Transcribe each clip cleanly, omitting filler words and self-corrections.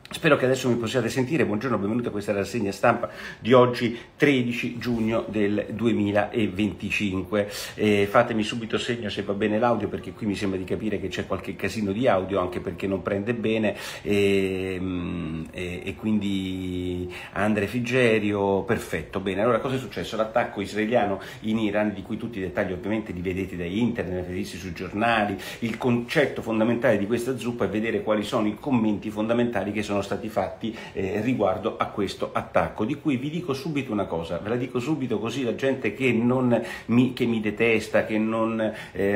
Spero che adesso mi possiate sentire. Buongiorno, benvenuti a questa rassegna stampa di oggi 13 giugno del 2025. Fatemi subito segno se va bene l'audio, perché qui mi sembra di capire che c'è qualche casino di audio, anche perché non prende bene, e quindi Andre Frigerio, perfetto, bene. Allora, cosa è successo? L'attacco israeliano in Iran, di cui tutti i dettagli ovviamente li vedete da internet, li vedete sui giornali. Il concetto fondamentale di questa zuppa è vedere quali sono i commenti fondamentali che sono stati fatti riguardo a questo attacco, di cui vi dico subito una cosa, ve la dico subito così la gente che mi detesta, che non,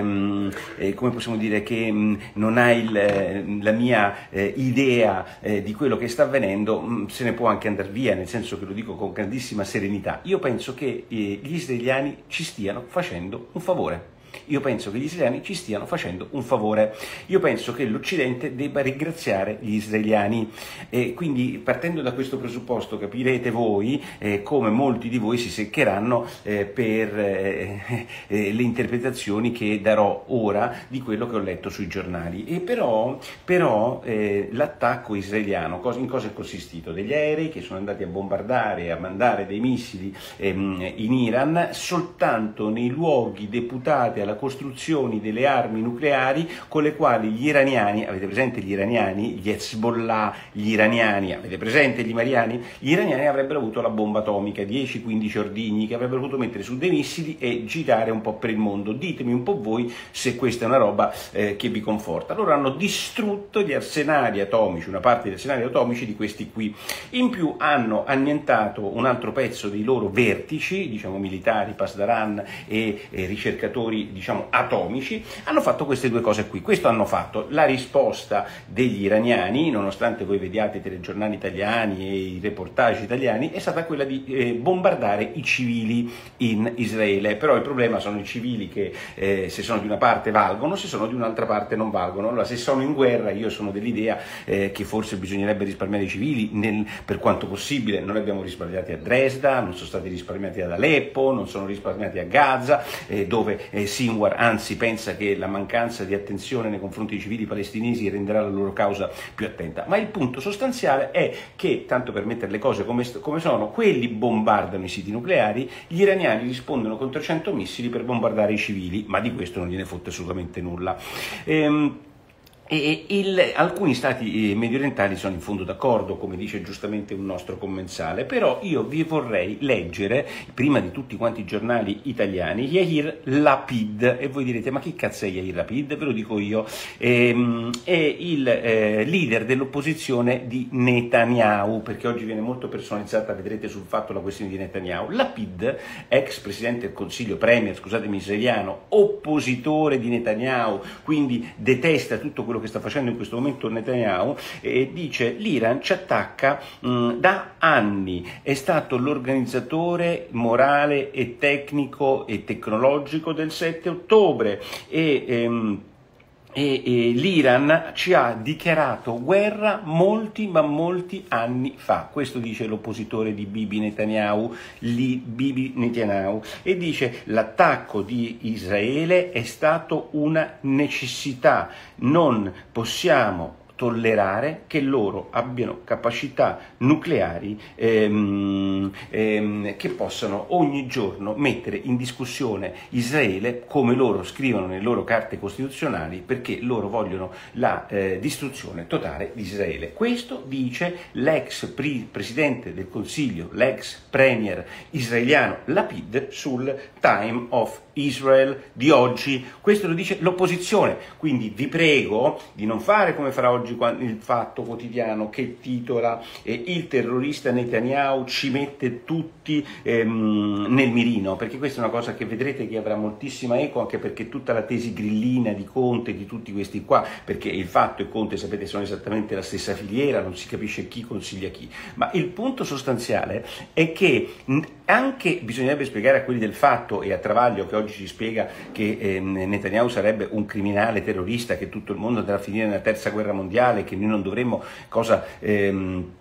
come possiamo dire, che non ha la mia idea di quello che sta avvenendo, se ne può anche andare via, nel senso che lo dico con grandissima serenità. Io penso che gli israeliani ci stiano facendo un favore. Io penso che gli israeliani ci stiano facendo un favore. Io penso che l'Occidente debba ringraziare gli israeliani. Quindi, partendo da questo presupposto, capirete voi come molti di voi si seccheranno per le interpretazioni che darò ora di quello che ho letto sui giornali. E però l'attacco israeliano in cosa è consistito? Degli aerei che sono andati a bombardare e a mandare dei missili in Iran soltanto nei luoghi deputati alla costruzione delle armi nucleari, con le quali gli iraniani, avete presente gli iraniani, gli Hezbollah, gli iraniani, avete presente gli iraniani? Gli iraniani avrebbero avuto la bomba atomica, 10-15 ordigni che avrebbero potuto mettere su dei missili e girare un po' per il mondo. Ditemi un po' voi se questa è una roba che vi conforta. Loro hanno distrutto gli arsenali atomici, una parte degli arsenali atomici di questi qui. In più hanno annientato un altro pezzo dei loro vertici, diciamo militari, Pasdaran e ricercatori, diciamo atomici. Hanno fatto queste due cose qui. Questo hanno fatto. La risposta degli iraniani, nonostante voi vediate i telegiornali italiani e i reportage italiani, è stata quella di bombardare i civili in Israele. Però il problema sono i civili che se sono di una parte valgono, se sono di un'altra parte non valgono. Allora, se sono in guerra, io sono dell'idea che forse bisognerebbe risparmiare i civili per quanto possibile. Non li abbiamo risparmiati a Dresda, non sono stati risparmiati ad Aleppo, non sono risparmiati a Gaza, dove Sinwar anzi pensa che la mancanza di attenzione nei confronti dei civili palestinesi renderà la loro causa più attenta. Ma il punto sostanziale è che, tanto per mettere le cose come sono, quelli bombardano i siti nucleari, gli iraniani rispondono con 300 missili per bombardare i civili, ma di questo non gliene fotte assolutamente nulla. Alcuni stati mediorientali sono in fondo d'accordo, come dice giustamente un nostro commensale, però io vi vorrei leggere, prima di tutti quanti i giornali italiani, Yair Lapid, e voi direte: ma chi cazzo è Yair Lapid? Ve lo dico io, è il leader dell'opposizione di Netanyahu, perché oggi viene molto personalizzata, vedrete sul fatto, la questione di Netanyahu. Lapid, ex presidente del Consiglio, premier, scusatemi, israeliano, oppositore di Netanyahu, quindi detesta tutto quello che sta facendo in questo momento Netanyahu, dice: l'Iran ci attacca da anni, è stato l'organizzatore morale e tecnico e tecnologico del 7 ottobre e l'Iran ci ha dichiarato guerra molti anni fa. Questo dice l'oppositore di Bibi Netanyahu, e dice: l'attacco di Israele è stato una necessità, non possiamo tollerare che loro abbiano capacità nucleari che possano ogni giorno mettere in discussione Israele, come loro scrivono nelle loro carte costituzionali, perché loro vogliono la distruzione totale di Israele. Questo dice l'ex presidente del Consiglio, l'ex premier israeliano Lapid sul Time of Israel di oggi. Questo lo dice l'opposizione, quindi vi prego di non fare come farà oggi il Fatto Quotidiano, che titola il terrorista Netanyahu ci mette tutti nel mirino, perché questa è una cosa che vedrete che avrà moltissima eco, anche perché tutta la tesi grillina di Conte, di tutti questi qua, perché il Fatto e Conte, sapete, sono esattamente la stessa filiera, non si capisce chi consiglia chi, ma il punto sostanziale è che anche bisognerebbe spiegare a quelli del Fatto e a Travaglio, che oggi ci spiega che Netanyahu sarebbe un criminale terrorista, che tutto il mondo andrà a finire nella terza guerra mondiale, che noi non dovremmo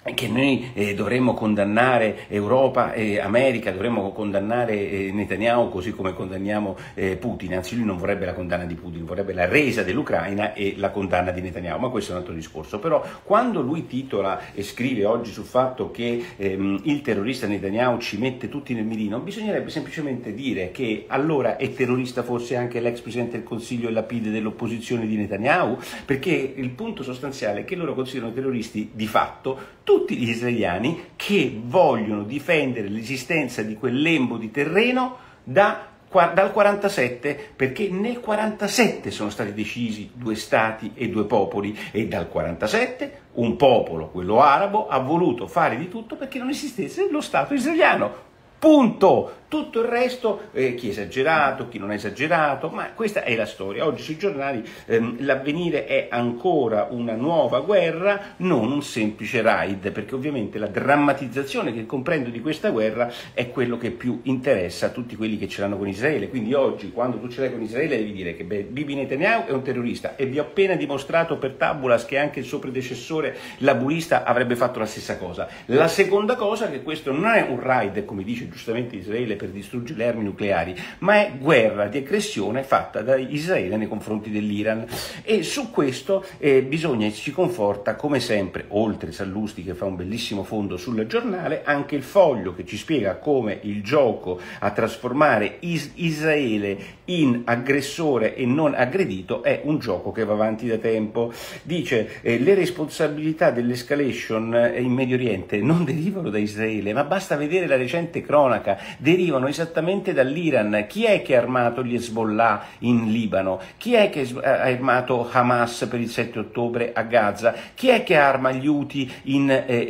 che noi dovremmo condannare Europa e America, dovremmo condannare Netanyahu così come condanniamo Putin, anzi lui non vorrebbe la condanna di Putin, vorrebbe la resa dell'Ucraina e la condanna di Netanyahu, ma questo è un altro discorso. Però quando lui titola e scrive oggi sul fatto che il terrorista Netanyahu ci mette tutti nel mirino, bisognerebbe semplicemente dire che allora è terrorista forse anche l'ex Presidente del Consiglio e Lapid dell'opposizione di Netanyahu, perché il punto sostanziale è che loro considerano terroristi di fatto tutti gli israeliani che vogliono difendere l'esistenza di quel lembo di terreno dal 47, perché nel 47 sono stati decisi 2 stati e 2 popoli, e dal 47 un popolo, quello arabo, ha voluto fare di tutto perché non esistesse lo Stato israeliano. Punto! Tutto il resto, chi è esagerato, chi non è esagerato, ma questa è la storia. Oggi sui giornali l'avvenire è ancora una nuova guerra, non un semplice raid, perché ovviamente la drammatizzazione che comprendo di questa guerra è quello che più interessa a tutti quelli che ce l'hanno con Israele. Quindi oggi, quando tu ce l'hai con Israele, devi dire che Bibi Netanyahu è un terrorista, e vi ho appena dimostrato per tabulas che anche il suo predecessore laburista avrebbe fatto la stessa cosa. La seconda cosa è che questo non è un raid, come dice giustamente Israele, per distruggere le armi nucleari, ma è guerra di aggressione fatta da Israele nei confronti dell'Iran, e su questo bisogna e ci conforta come sempre, oltre Sallusti che fa un bellissimo fondo sul giornale, anche il Foglio che ci spiega come il gioco a trasformare Israele in aggressore e non aggredito è un gioco che va avanti da tempo. Dice le responsabilità dell'escalation in Medio Oriente non derivano da Israele, ma basta vedere la recente cronaca, derivano esattamente dall'Iran. Chi è che ha armato gli Hezbollah in Libano? Chi è che ha armato Hamas per il 7 ottobre a Gaza? Chi è che arma gli Houthi in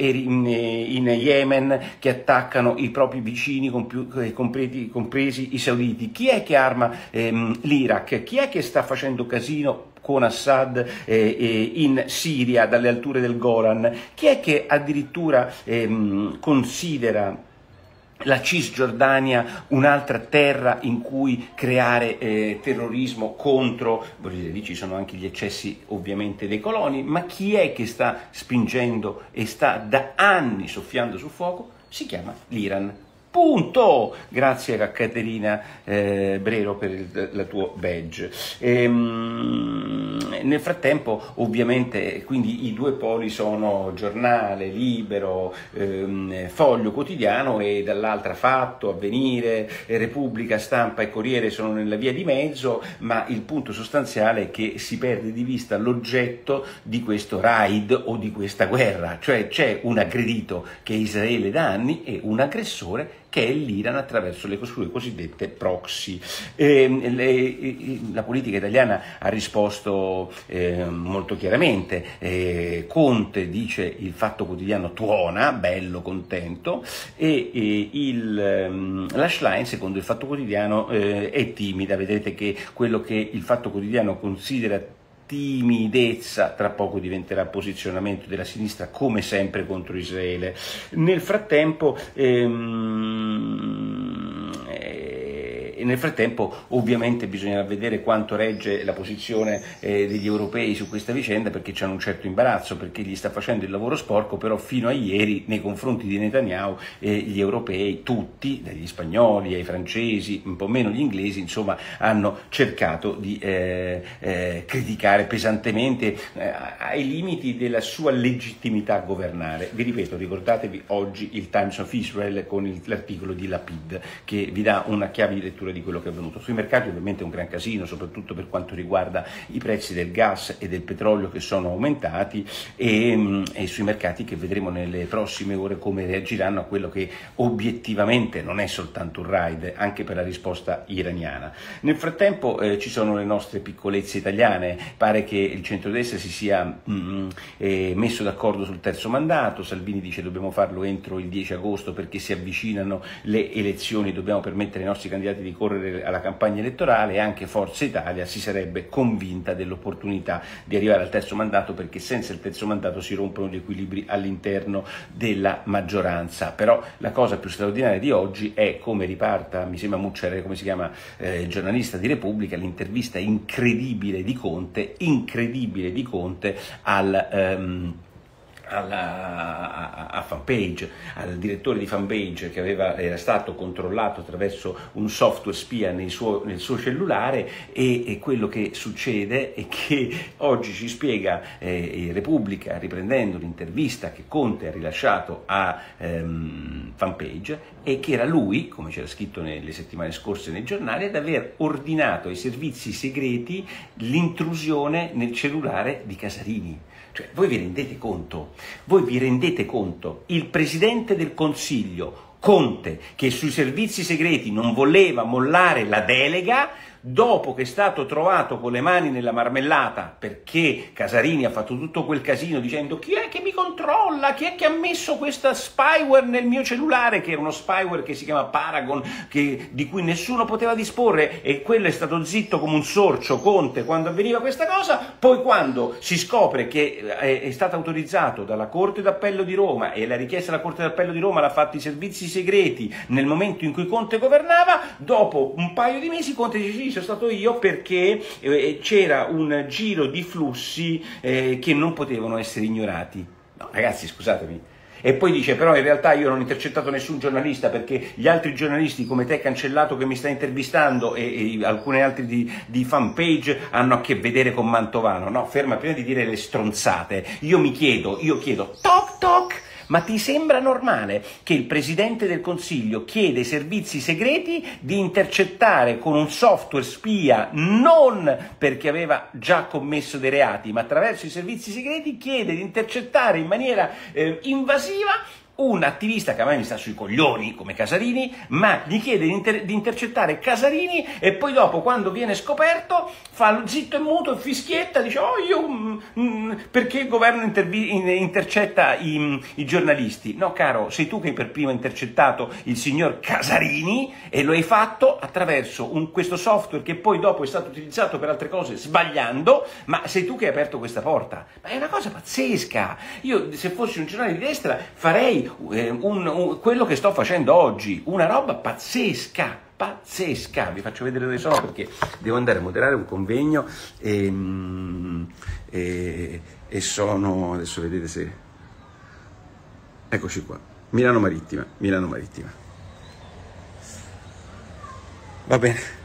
Yemen, che attaccano i propri vicini, compresi i sauditi? Chi è che arma l'Iraq? Chi è che sta facendo casino con Assad in Siria dalle alture del Golan? Chi è che addirittura considera la Cisgiordania un'altra terra in cui creare terrorismo contro, voglio dire, lì ci sono anche gli eccessi ovviamente dei coloni, ma chi è che sta spingendo e sta da anni soffiando sul fuoco? Si chiama l'Iran. Punto! Grazie a Caterina Brero per la tua badge. Nel frattempo ovviamente quindi i 2 poli sono giornale, Libero, Foglio quotidiano, e dall'altra Fatto, Avvenire, Repubblica, Stampa e Corriere sono nella via di mezzo, ma il punto sostanziale è che si perde di vista l'oggetto di questo raid o di questa guerra, cioè c'è un aggredito che è Israele da anni e un aggressore che è l'Iran attraverso le sue cosiddette proxy. La politica italiana ha risposto molto chiaramente. Conte dice il Fatto Quotidiano tuona, bello, contento, e la Schlein, secondo il Fatto Quotidiano, è timida. Vedete che quello che il Fatto Quotidiano considera timidezza tra poco diventerà posizionamento della sinistra, come sempre contro Israele. Nel frattempo ovviamente bisognerà vedere quanto regge la posizione degli europei su questa vicenda, perché c'hanno un certo imbarazzo, perché gli sta facendo il lavoro sporco, però fino a ieri nei confronti di Netanyahu gli europei tutti, dagli spagnoli ai francesi, un po' meno gli inglesi, insomma, hanno cercato di criticare pesantemente ai limiti della sua legittimità a governare. Vi ripeto, ricordatevi oggi il Times of Israel con l'articolo di Lapid che vi dà una chiave di lettura di quello che è avvenuto. Sui mercati ovviamente è un gran casino, soprattutto per quanto riguarda i prezzi del gas e del petrolio che sono aumentati, e sui mercati che vedremo nelle prossime ore come reagiranno a quello che obiettivamente non è soltanto un raid, anche per la risposta iraniana. Nel frattempo ci sono le nostre piccolezze italiane. Pare che il centrodestra si sia messo d'accordo sul terzo mandato. Salvini dice dobbiamo farlo entro il 10 agosto perché si avvicinano le elezioni, dobbiamo permettere ai nostri candidati di correre alla campagna elettorale, e anche Forza Italia si sarebbe convinta dell'opportunità di arrivare al terzo mandato, perché senza il terzo mandato si rompono gli equilibri all'interno della maggioranza. Però la cosa più straordinaria di oggi è come riparta, mi sembra Mucciarelli, come si chiama, il giornalista di Repubblica, l'intervista incredibile di Conte a Fanpage, al direttore di Fanpage, che era stato controllato attraverso un software spia nel suo cellulare, e quello che succede è che oggi ci spiega Repubblica, riprendendo l'intervista che Conte ha rilasciato a Fanpage, e che era lui, come c'era scritto nelle settimane scorse nei giornali, ad aver ordinato ai servizi segreti l'intrusione nel cellulare di Casarini. Cioè, voi vi rendete conto? Voi vi rendete conto? Il Presidente del Consiglio, Conte, che sui servizi segreti non voleva mollare la delega, dopo che è stato trovato con le mani nella marmellata, perché Casarini ha fatto tutto quel casino dicendo chi è che mi controlla, chi è che ha messo questa spyware nel mio cellulare, che era uno spyware che si chiama Paragon, di cui nessuno poteva disporre, e quello è stato zitto come un sorcio, Conte, quando avveniva questa cosa. Poi quando si scopre che è stato autorizzato dalla Corte d'Appello di Roma, e la richiesta della Corte d'Appello di Roma l'ha fatto i servizi segreti nel momento in cui Conte governava, dopo un paio di mesi Conte dice sì, sono stato io, perché c'era un giro di flussi che non potevano essere ignorati. No, ragazzi, scusatemi. E poi dice, però in realtà io non ho intercettato nessun giornalista, perché gli altri giornalisti come te, Cancellato, che mi sta intervistando, e alcuni altri di Fanpage hanno a che vedere con Mantovano. No, ferma, prima di dire le stronzate, io chiedo, toc toc, ma ti sembra normale che il Presidente del Consiglio chiede ai servizi segreti di intercettare con un software spia, non perché aveva già commesso dei reati, ma attraverso i servizi segreti chiede di intercettare in maniera invasiva un attivista che a me mi sta sui coglioni come Casarini, ma gli chiede di intercettare Casarini, e poi dopo, quando viene scoperto, fa lo zitto e muto e fischietta, dice perché il governo intercetta i giornalisti? No, caro, sei tu che hai per primo intercettato il signor Casarini, e lo hai fatto attraverso questo software che poi dopo è stato utilizzato per altre cose sbagliando, ma sei tu che hai aperto questa porta. Ma è una cosa pazzesca. Io, se fossi un giornale di destra, farei quello che sto facendo oggi, una roba pazzesca, vi faccio vedere dove sono, perché devo andare a moderare un convegno e sono, adesso vedete se, eccoci qua, Milano Marittima, va bene.